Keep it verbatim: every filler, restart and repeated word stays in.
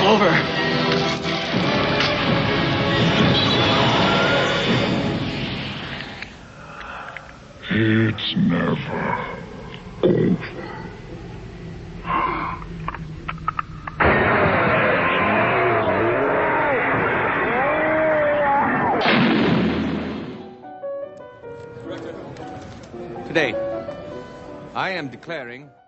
all over. It's never over. Today, I am declaring